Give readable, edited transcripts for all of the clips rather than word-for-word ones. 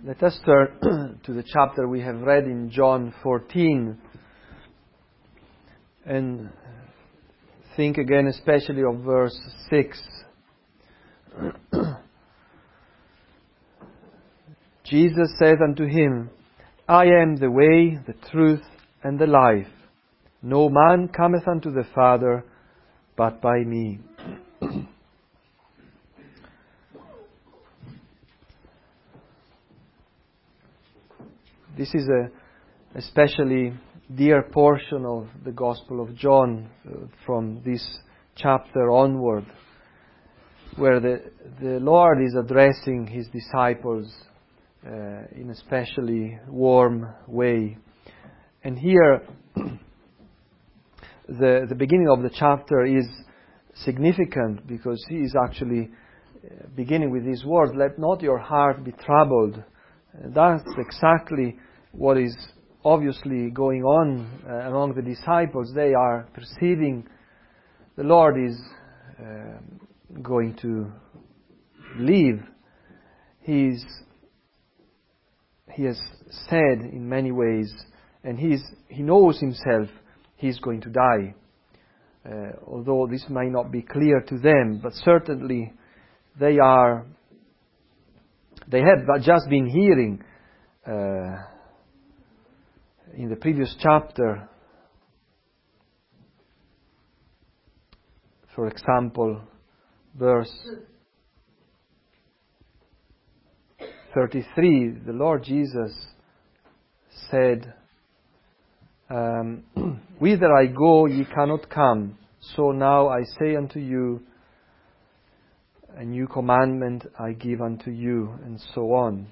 Let us turn to the chapter we have read in John 14 and think again especially of verse 6. Jesus said unto him, I am the way, the truth, and the life. No man cometh unto the Father but by me. This is a especially dear portion of the Gospel of John from this chapter onward, where the Lord is addressing His disciples in a especially warm way. And here, the beginning of the chapter is significant because He is actually beginning with these words, let not your heart be troubled. That's exactly what is obviously going on among the disciples. They are perceiving the Lord is going to leave. He has said in many ways, and he knows himself, He's going to die. Although this may not be clear to them, but certainly they have just been hearing in the previous chapter, for example, verse 33, the Lord Jesus said, whither I go ye cannot come, so now I say unto you, a new commandment I give unto you, and so on.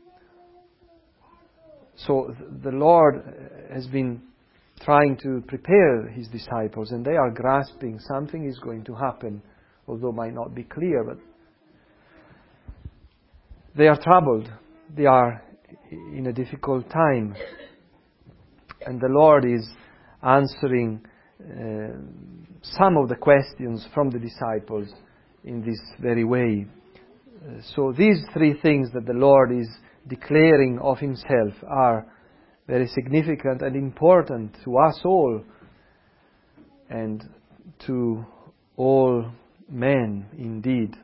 So the Lord has been trying to prepare His disciples, and they are grasping something is going to happen, although it might not be clear, but they are troubled. They are in a difficult time. And the Lord is answering some of the questions from the disciples in this very way. So these three things that the Lord is declaring of Himself are very significant and important to us all and to all men indeed.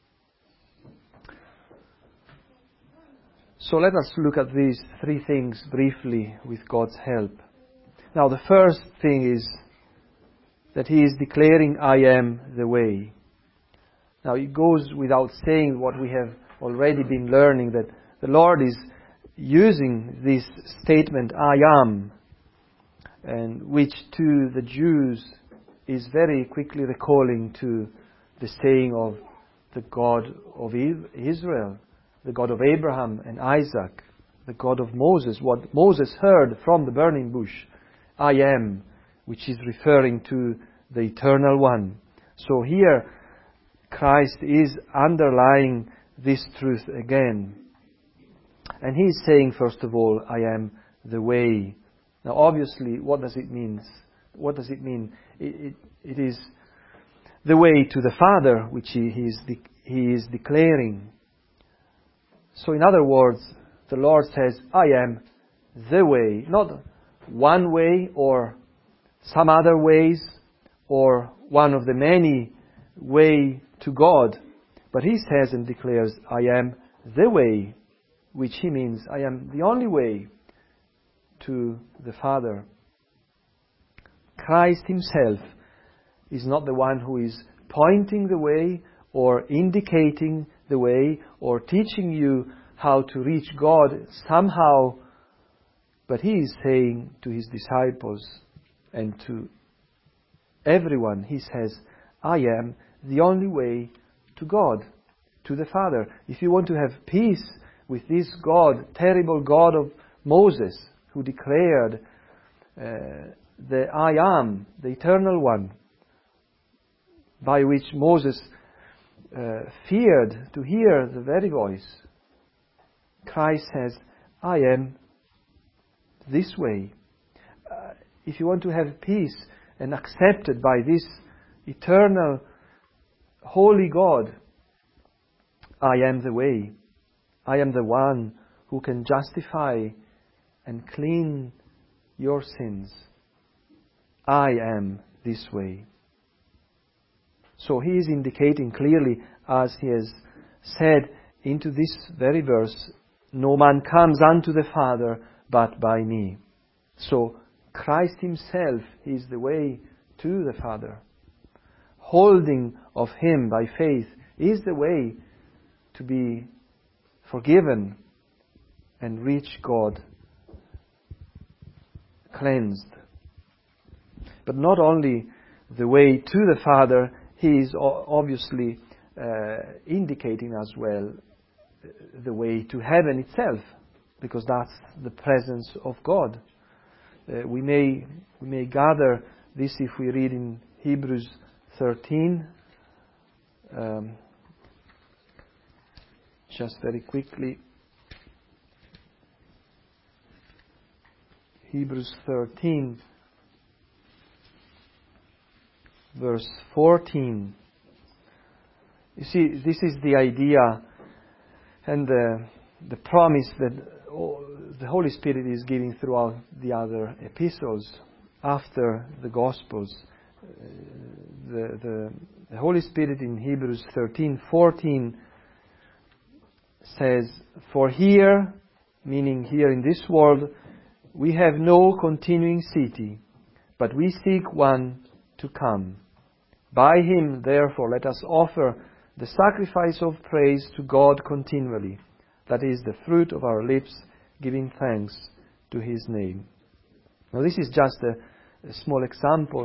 So let us look at these three things briefly with God's help. Now the first thing is that He is declaring, I am the way. Now it goes without saying what we have already been learning, that the Lord is using this statement, I am, and which to the Jews is very quickly recalling to the saying of the God of Israel, the God of Abraham and Isaac, the God of Moses, what Moses heard from the burning bush, I am, which is referring to the Eternal One. So here Christ is underlying this truth again. And He is saying, first of all, I am the way. Now obviously, what does it mean? What does it mean? It is the way to the Father, which He is declaring. So in other words, the Lord says, I am the way. Not one way or some other ways or one of the many way to God. But He says and declares, I am the way, which He means I am the only way to the Father. Christ Himself is not the one who is pointing the way or indicating the way or teaching you how to reach God somehow, but He is saying to His disciples and to everyone, He says, I am the only way to God, to the Father. If you want to have peace with this God, terrible God of Moses, who declared the I am, the Eternal One, by which Moses feared to hear the very voice, Christ says, I am this way. If you want to have peace and accepted by this eternal, holy God, I am the way. I am the one who can justify and clean your sins. I am this way. So he is indicating clearly, as he has said into this very verse, no man comes unto the Father but by me. So Christ himself is the way to the Father. Holding of him by faith is the way to be forgiven and reach God cleansed. But not only the way to the Father, he is obviously indicating as well the way to heaven itself, because that's the presence of God. We may gather this if we read in Hebrews 13. Just very quickly. Hebrews 13, verse 14. You see, this is the idea and the promise that the Holy Spirit is giving throughout the other epistles after the Gospels. The Holy Spirit in Hebrews 13:14 says, "For here," meaning here in this world, "we have no continuing city, but we seek one to come. By him, therefore, let us offer the sacrifice of praise to God continually. That is the fruit of our lips, giving thanks to his name." Now this is just a small example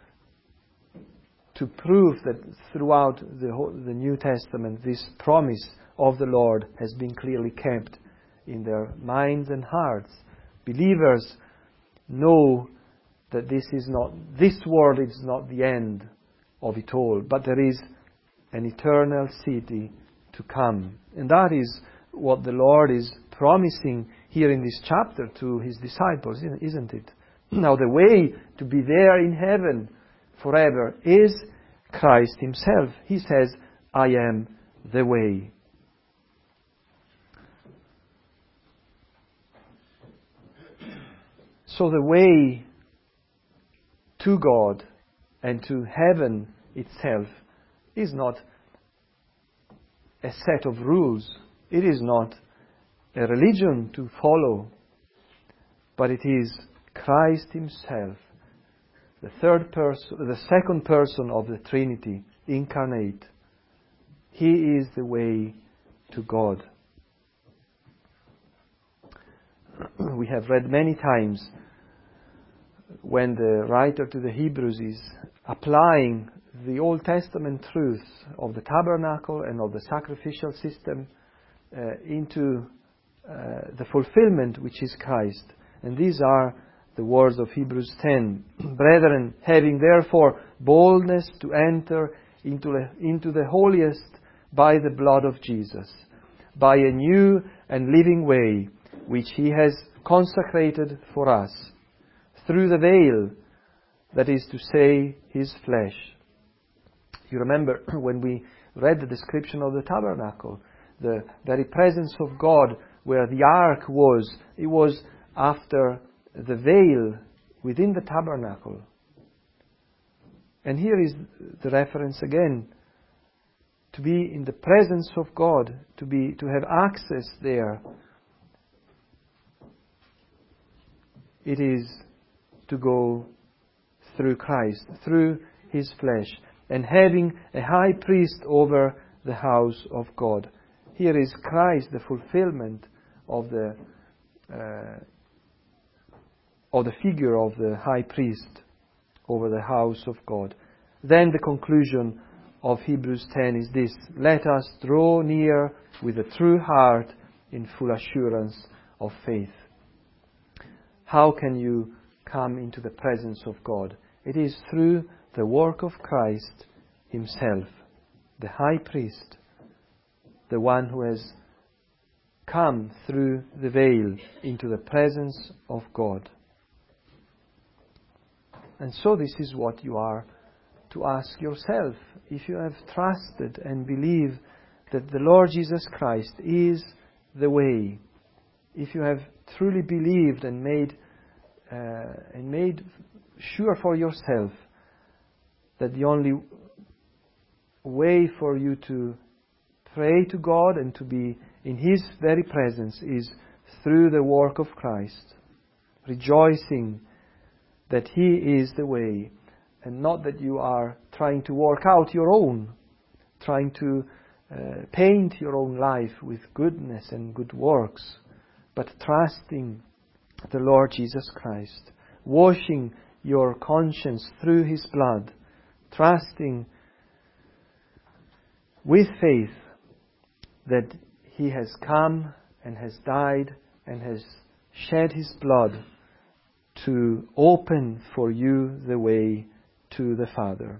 to prove that throughout the New Testament this promise of the Lord has been clearly kept in their minds and hearts. Believers know that this world is not the end of it all, but there is an eternal city to come. And that is what the Lord is promising here in this chapter to his disciples, isn't it? Now the way to be there in heaven forever is Christ himself. He says, "I am the way." So the way to God and to heaven itself is not a set of rules. It is not a religion to follow, but it is Christ himself, the second person of the Trinity, incarnate. He is the way to God. We have read many times when the writer to the Hebrews is applying the Old Testament truths of the tabernacle and of the sacrificial system into the fulfillment which is Christ. And these are the words of Hebrews 10. "Brethren, having therefore boldness to enter into the holiest by the blood of Jesus, by a new and living way, which he has consecrated for us, through the veil, that is to say, his flesh." You remember when we read the description of the tabernacle, the very presence of God where the ark was, it was after the veil within the tabernacle. And here is the reference again, to be in the presence of God, to have access there. It is to go through Christ, through his flesh, and having a high priest over the house of God. Here is Christ, the fulfillment of the figure of the high priest over the house of God. Then the conclusion of Hebrews 10 is this: "Let us draw near with a true heart in full assurance of faith." How can you come into the presence of God? It is through the work of Christ himself, the high priest, the one who has come through the veil into the presence of God. And so this is what you are to ask yourself. If you have trusted and believe that the Lord Jesus Christ is the way, if you have truly believed and made sure for yourself that the only way for you to pray to God and to be in His very presence is through the work of Christ, rejoicing that He is the way, and not that you are trying to work out your own, trying to paint your own life with goodness and good works, but trusting the Lord Jesus Christ, washing your conscience through His blood, trusting with faith that He has come and has died and has shed His blood to open for you the way to the Father.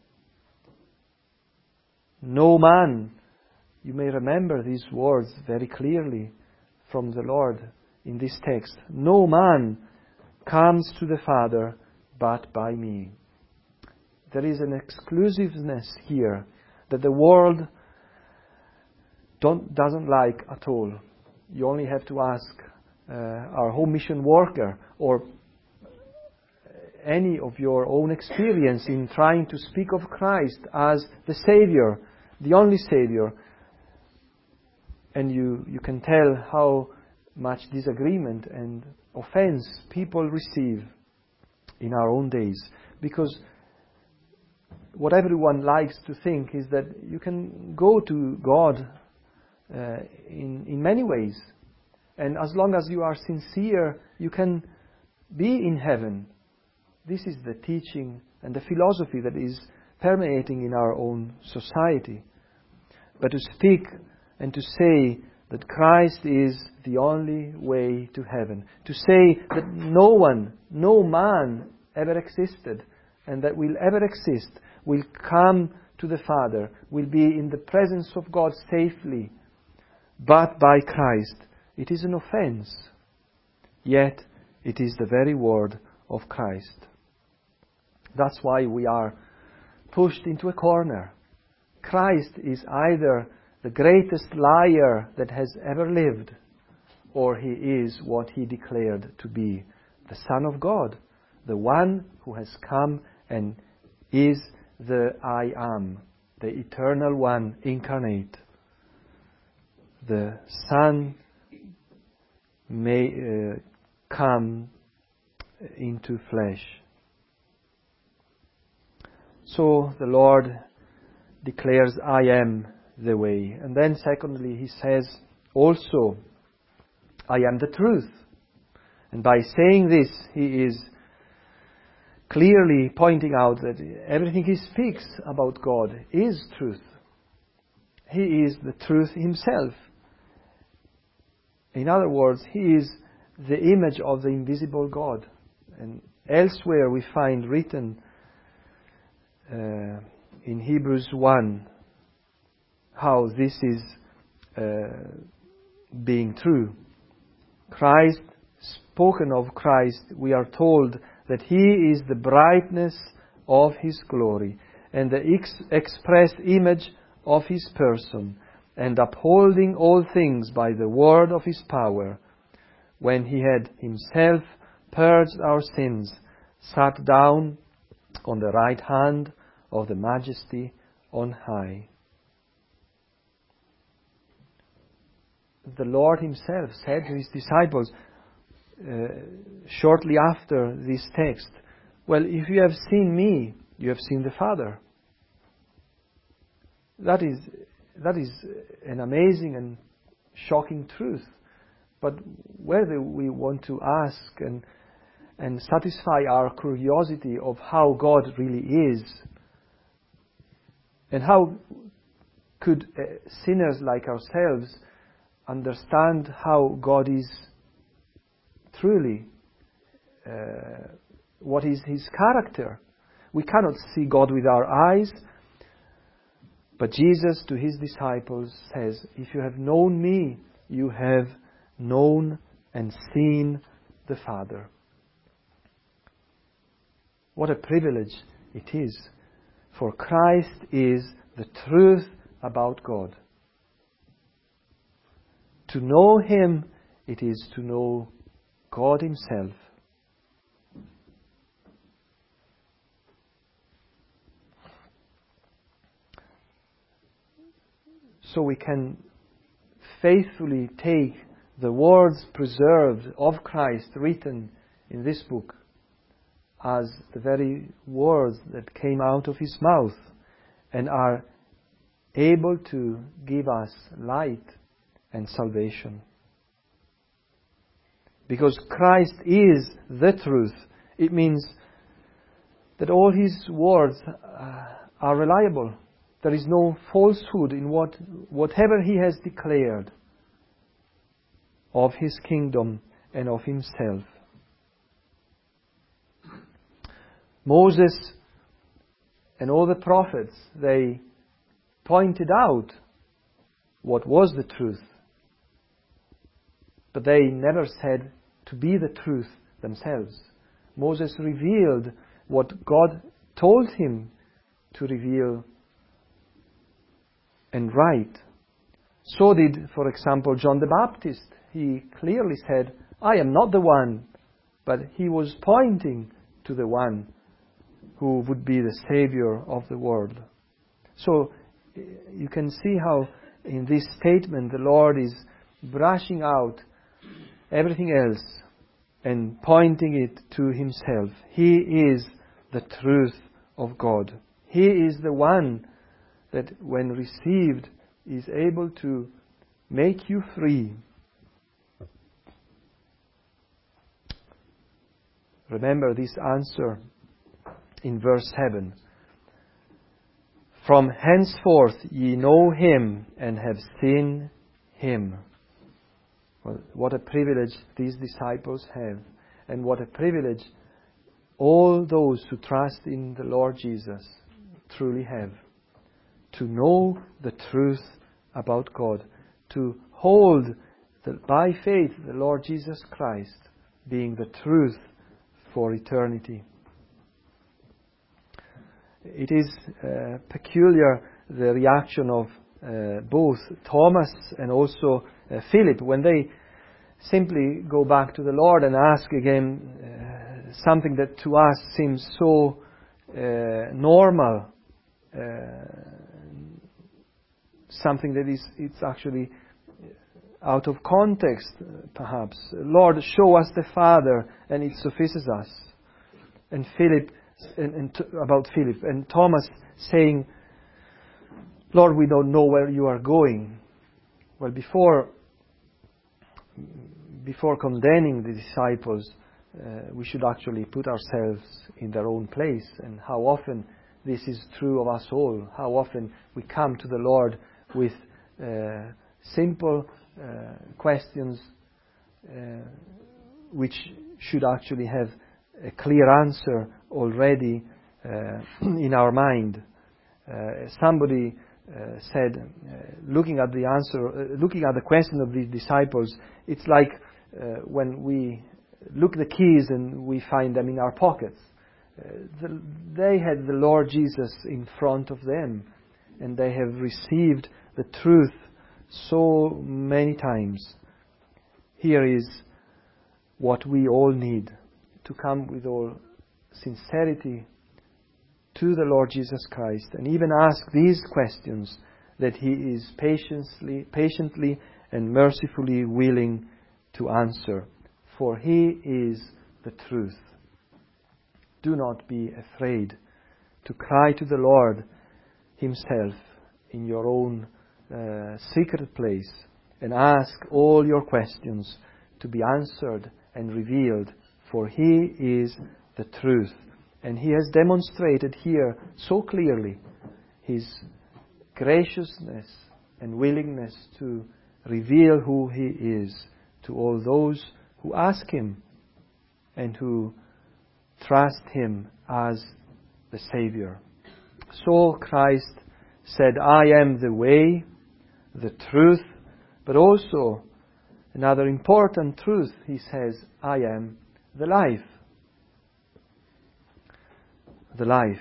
No man, you may remember these words very clearly from the Lord in this text, no man comes to the Father but by me. There is an exclusiveness here that the world doesn't like at all. You only have to ask our home mission worker or any of your own experience in trying to speak of Christ as the Savior, the only Savior, and you can tell how much disagreement and offense people receive in our own days. Because what everyone likes to think is that you can go to God in many ways. And as long as you are sincere, you can be in heaven. This is the teaching and the philosophy that is permeating in our own society. But to speak and to say that Christ is the only way to heaven, to say that no man ever existed and that will ever exist, will come to the Father, will be in the presence of God safely, but by Christ, it is an offense. Yet it is the very word of Christ. That's why we are pushed into a corner. Christ is either the greatest liar that has ever lived, or He is what He declared to be, the Son of God, the one who has come and is the I Am, the Eternal One incarnate. The Son may come into flesh. So the Lord declares, I am the way. And then secondly, He says also, I am the truth. And by saying this, He is clearly pointing out that everything He speaks about God is truth. He is the truth Himself. In other words, He is the image of the invisible God. And elsewhere we find written in Hebrews 1 how this is being true. Christ, spoken of Christ, we are told that He is the brightness of His glory and the express image of His person, and upholding all things by the word of His power, when He had Himself purged our sins, sat down on the right hand of the Majesty on high. The Lord Himself said to His disciples shortly after this text, well, if you have seen me, you have seen the Father. That is an amazing and shocking truth. But whether we want to ask and satisfy our curiosity of how God really is, and how could sinners like ourselves understand how God is truly, what is His character. We cannot see God with our eyes, but Jesus to His disciples says, if you have known me, you have known and seen the Father. What a privilege it is, for Christ is the truth about God. To know Him it is to know God Himself. So we can faithfully take the words preserved of Christ written in this book as the very words that came out of His mouth and are able to give us light and salvation. Because Christ is the truth, it means that all His words are reliable. There is no falsehood in whatever He has declared of His kingdom and of Himself. Moses and all the prophets, they pointed out what was the truth, but they never said to be the truth themselves. Moses revealed what God told him to reveal and write. So did, for example, John the Baptist. He clearly said, I am not the one, but he was pointing to the one who would be the Savior of the world. So you can see how in this statement the Lord is brushing out everything else and pointing it to Himself. He is the truth of God. He is the one that when received is able to make you free. Remember this answer in verse 7. From henceforth ye know Him and have seen Him. Well, what a privilege these disciples have, and what a privilege all those who trust in the Lord Jesus truly have. To know the truth about God, to hold by faith the Lord Jesus Christ being the truth for eternity. It is peculiar, the reaction of both Thomas and also Philip when they simply go back to the Lord and ask again something that to us seems so normal, something that it's actually out of context, perhaps. Lord, show us the Father, and it suffices us. And Philip, about Philip, and Thomas saying, Lord, we don't know where you are going. Well, before condemning the disciples, we should actually put ourselves in their own place. And how often this is true of us all. How often we come to the Lord with simple questions which should actually have a clear answer already in our mind. Somebody said, looking at the question of the disciples, it's like when we look the keys and we find them in our pockets. They had the Lord Jesus in front of them, and they have received the truth so many times. Here is what we all need: to come with all sincerity to the Lord Jesus Christ and even ask these questions that He is patiently and mercifully willing to answer. For He is the truth. Do not be afraid to cry to the Lord Himself in your own secret place and ask all your questions to be answered and revealed, for He is the truth. And He has demonstrated here so clearly His graciousness and willingness to reveal who He is to all those who ask Him and who trust Him as the Savior. So Christ said, I am the way, the truth, but also another important truth, He says, I am the life. The life.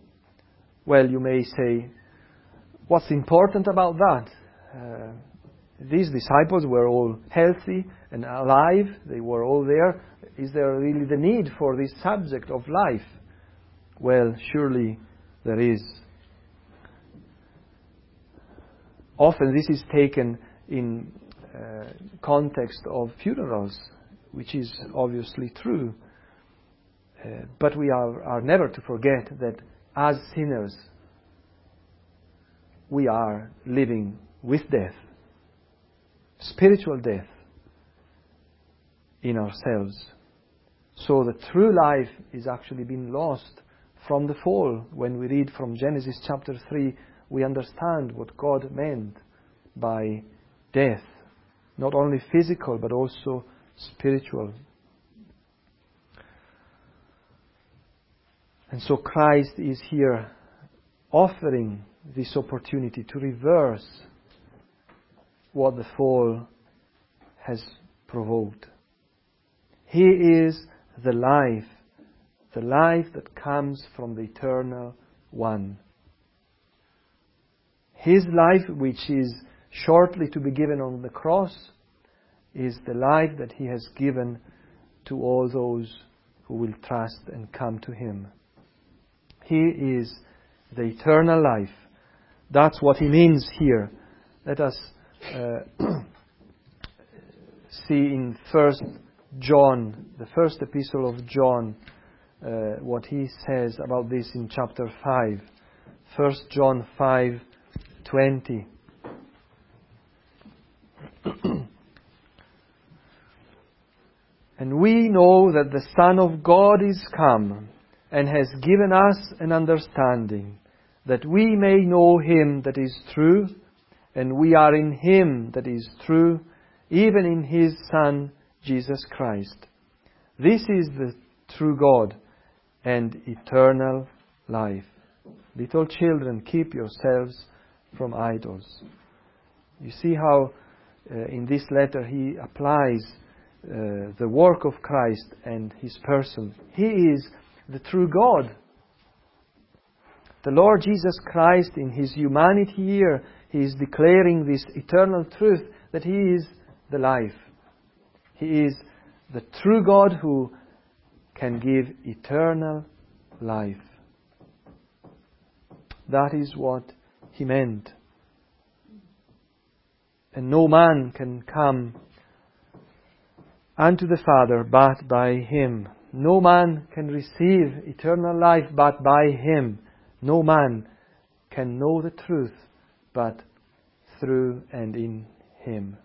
Well, you may say, what's important about that? These disciples were all healthy and alive. They were all there. Is there really the need for this subject of life? Well, surely there is. Often this is taken in context of funerals, which is obviously true. But we are never to forget that as sinners, we are living with death, spiritual death in ourselves. So the true life is actually being lost from the fall. When we read from Genesis chapter 3, we understand what God meant by death, not only physical but also spiritual. And so Christ is here offering this opportunity to reverse what the fall has provoked. He is the life that comes from the Eternal One. His life, which is shortly to be given on the cross, is the life that He has given to all those who will trust and come to Him. He is the eternal life. That's what He means here. Let us see in 1 John, the first epistle of John, what he says about this in chapter 5. 1 John 5:20. And we know that the Son of God is come, and has given us an understanding, that we may know Him that is true, and we are in Him that is true, even in His Son, Jesus Christ. This is the true God and eternal life. Little children, keep yourselves from idols. You see how in this letter he applies the work of Christ and His person. He is the true God. The Lord Jesus Christ, in His humanity here, He is declaring this eternal truth that He is the life. He is the true God who can give eternal life. That is what He meant. And no man can come unto the Father but by Him. No man can receive eternal life but by Him. No man can know the truth but through and in Him.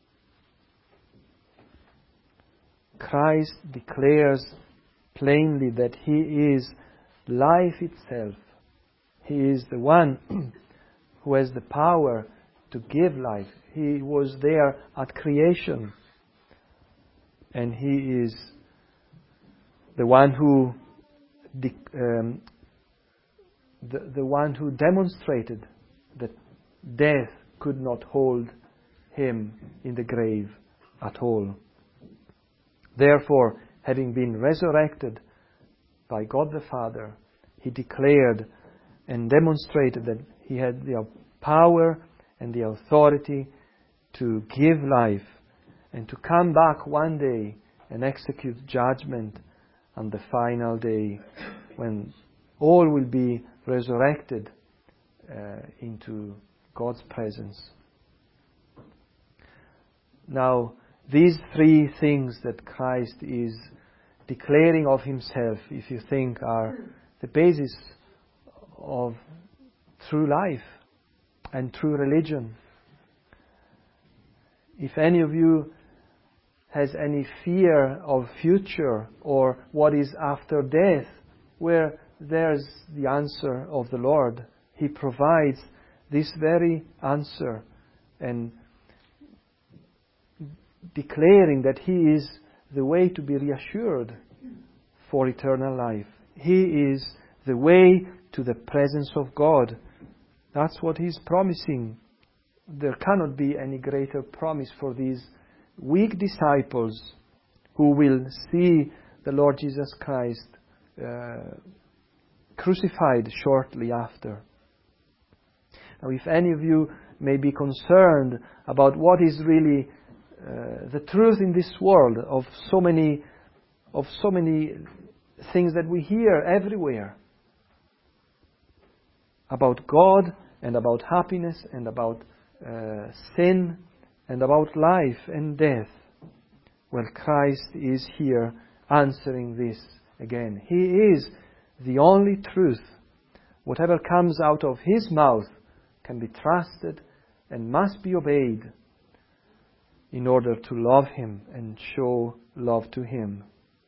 Christ declares plainly that He is life itself. He is the one who has the power to give life. He was there at creation. And He is the one who the one who demonstrated that death could not hold Him in the grave at all. Therefore, having been resurrected by God the Father, He declared and demonstrated that He had the power and the authority to give life and to come back one day and execute judgment on the final day when all will be resurrected into God's presence. Now, these three things that Christ is declaring of Himself, if you think, are the basis of true life and true religion. If any of you has any fear of future or what is after death, where there's the answer of the Lord. He provides this very answer and declaring that He is the way to be reassured for eternal life. He is the way to the presence of God. That's what He's promising. There cannot be any greater promise for these weak disciples who will see the Lord Jesus Christ crucified shortly after. Now, if any of you may be concerned about what is really the truth in this world of so many things that we hear everywhere about God and about happiness and about sin and about life and death. Well, Christ is here answering this again. He is the only truth. Whatever comes out of His mouth can be trusted and must be obeyed in order to love Him and show love to Him.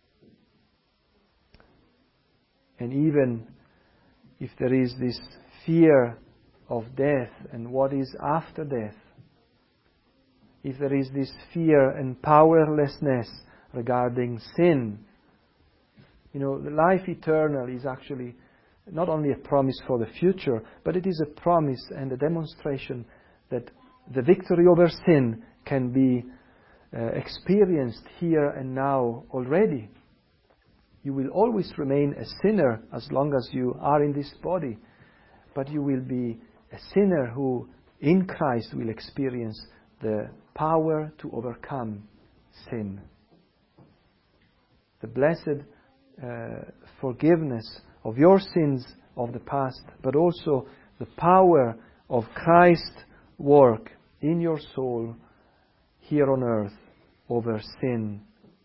And even if there is this fear of death and what is after death, if there is this fear and powerlessness regarding sin, the life eternal is actually not only a promise for the future, but it is a promise and a demonstration that the victory over sin can be experienced here and now already. You will always remain a sinner as long as you are in this body, but you will be a sinner who in Christ will experience the power to overcome sin. The blessed forgiveness of your sins of the past, but also the power of Christ's work in your soul here on earth over sin.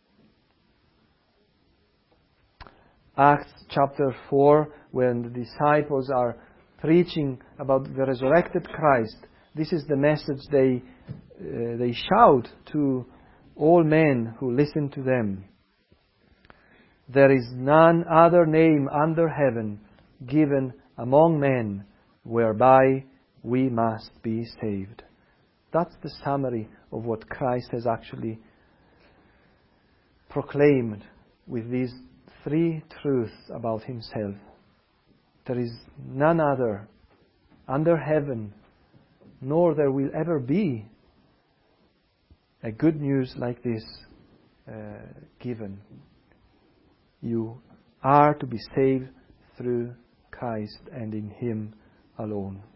Acts chapter 4, when the disciples are preaching about the resurrected Christ, this is the message they shout to all men who listen to them. There is none other name under heaven given among men whereby we must be saved. That's the summary of what Christ has actually proclaimed with these three truths about Himself. There is none other under heaven, nor there will ever be a good news like this given. You are to be saved through Christ and in Him alone.